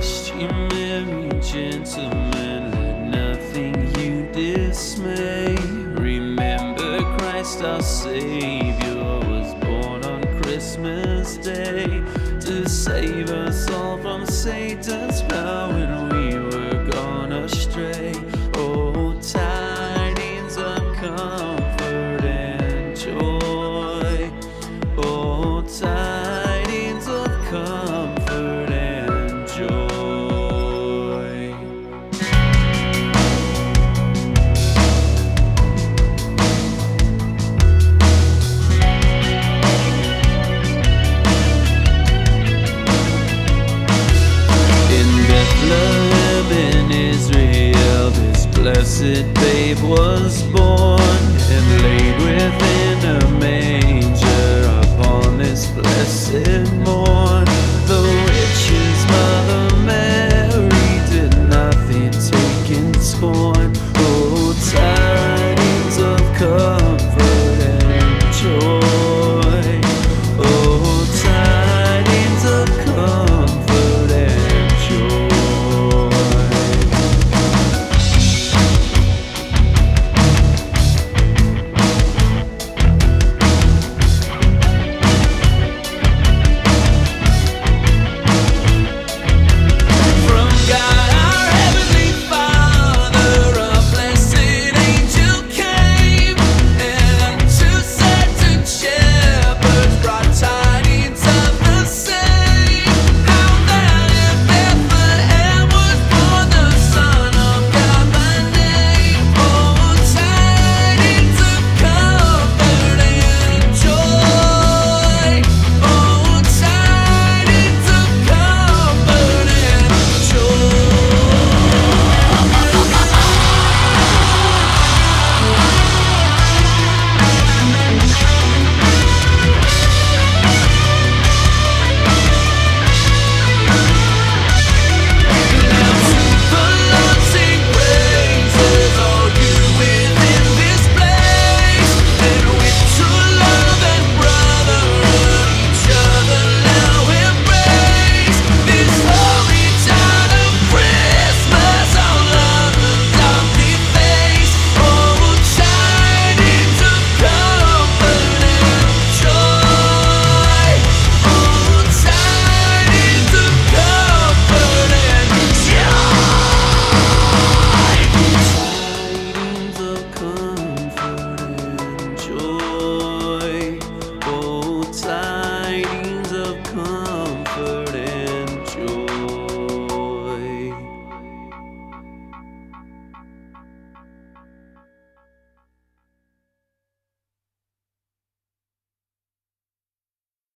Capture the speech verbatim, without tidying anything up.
Christ, ye merry gentlemen, let nothing you dismay. Remember Christ our Savior was born on Christmas Day to save us all from Satan's power when we were gone astray. Oh, tidings of comfort and joy. Oh, tidings of comfort and joy. In Bethlehem in Israel, this blessed babe was born and laid with